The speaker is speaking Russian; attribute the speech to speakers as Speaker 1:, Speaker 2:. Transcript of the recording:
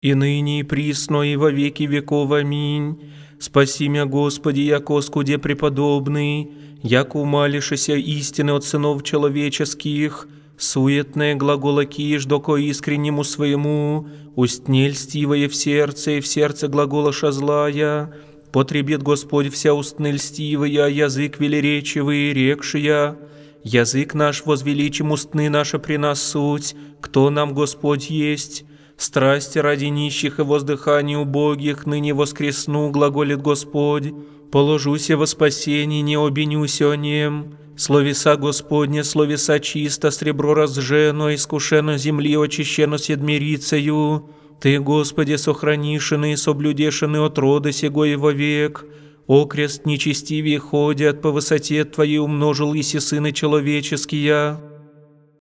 Speaker 1: и ныне и присно и во веки веков. Аминь. Спаси мя, Господи, яко скуде преподобный, яко умалишися истины от сынов человеческих, суетные глагола киш, доко искреннему своему, устне льстивое в сердце глаголоша злая, потребит Господь вся устны льстивая, язык велеречивый, рекшия, язык наш возвеличим устны наша при нас суть, кто нам Господь есть. Страсти ради нищих и воздыханий убогих ныне воскресну, глаголит Господь. Положуся во спасении, не обвинюся о нем. Словеса Господня, словеса чисто, сребро разжено, искушено земли, очищено седмирицею. Ты, Господи, сохранишены, соблюдешены от рода сего и вовек. Окрест нечестивее ходят, по высоте Твоей умножил иси сыны человеческие.